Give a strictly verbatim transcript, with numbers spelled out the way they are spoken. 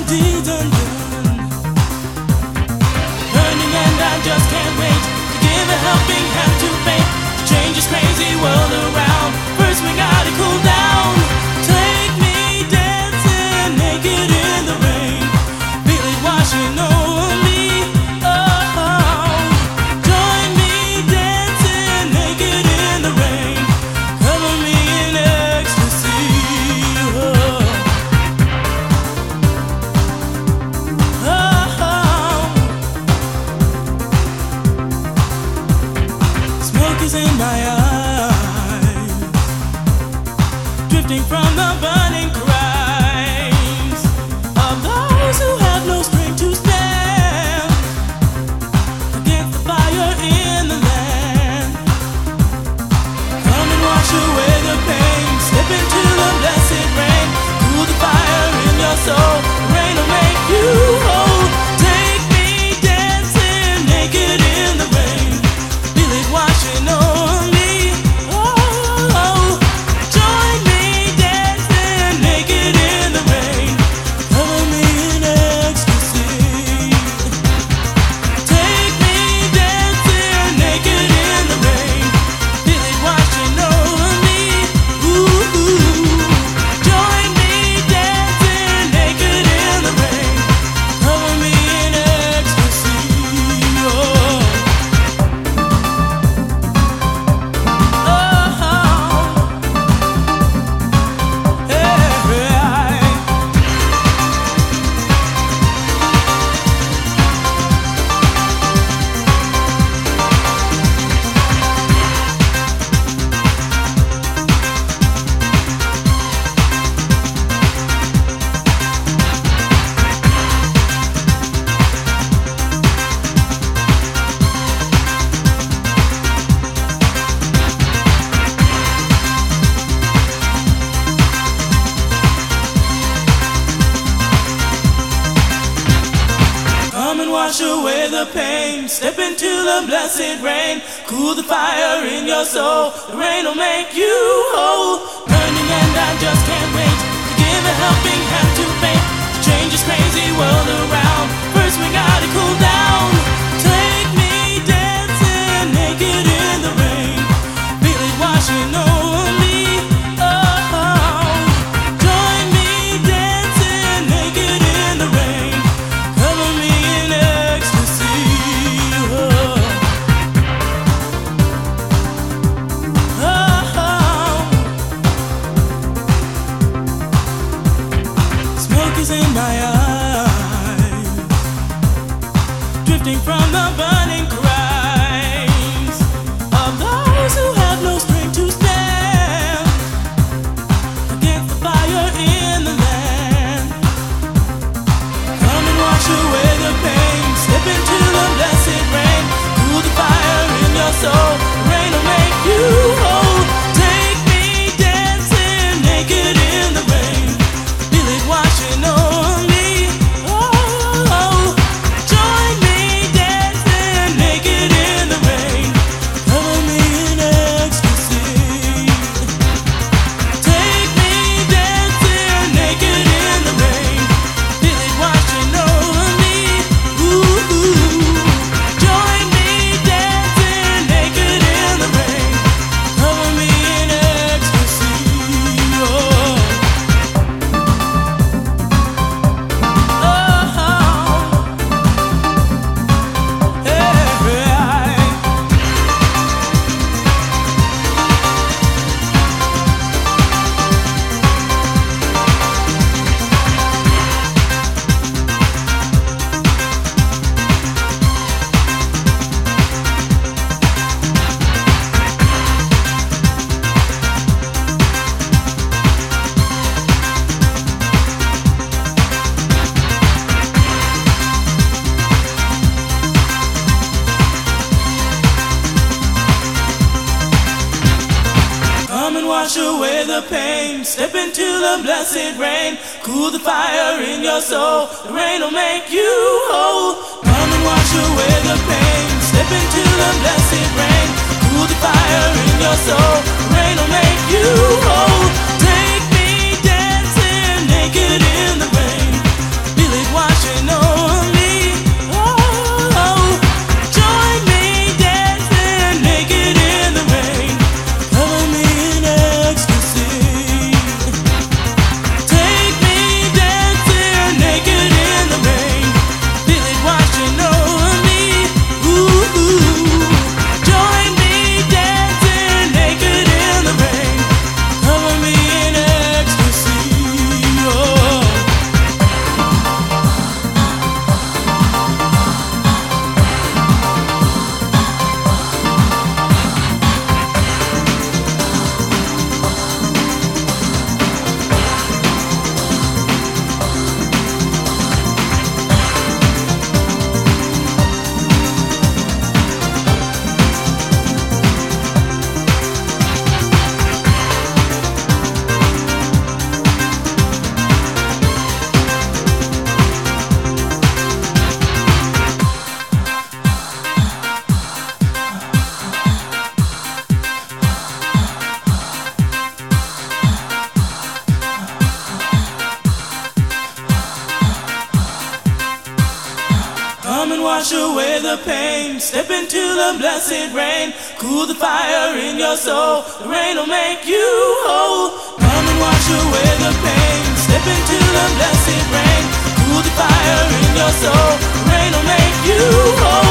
deeds undone. Burning and I just can't wait to give a helping hand to fate to change this crazy world around. First we gotta cool down. Take me dancing naked in the rain. Feel it washing over me. Oh, join me dancing naked in the rain. Cover me in ecstasy. Oh. Smoke is in my eyes, drifting from the burning cries of those who have no strength to stand against the fire in the land. Come and wash away the pain, step into the blessed rain, cool the fire in your soul. The rain will make you whole. Take me dancing naked in the rain. Feel it washing over me. Oh, join me dancing naked in the rain. Cover me in ecstasy. Take me dancing naked in the rain. Feel it washing over me. Ooh, join me dancing naked in the rain. Cover me in ecstasy. Oh. Come and wash away the pain, step into the blessed rain, cool the fire in your soul. The rain will make you whole. Burning and I just can't wait to give a helping hand to fate to change this crazy world around. First we gotta cool down. Take me dancing naked in the rain. Feel it washing over me. Oh, join me dancing naked in the rain. Cover me in ecstasy. Oh. Oh. Smoke is in my eyes, drifting from the burning cries of those who have no strength to stand against the fire in the land. Come and wash away the pain, step into the blessed rain, cool the fire in your soul. The rain will make you whole. Take me dancing naked in the rain. Feel it washing over me. Oh, join me dancing naked in the rain. Cover me in ecstasy. Take me dancing naked in the rain. Feel it washing over me. Ooh, join me dancing naked in the rain. Cover me in ecstasy. Oh. Come and wash away the pain, step into the blessed rain, cool the fire in your soul. The rain will make you whole. Come and wash away the pain, step into the blessed rain, cool the fire in your soul. The rain will make you whole. Take me dancing naked in the rain. Feel it wash away the pain. Step into the blessed rain. Cool the fire in your soul. The rain will make you whole. Come and wash away the pain. Step into the blessed rain. Cool the fire in your soul. The rain will make you whole.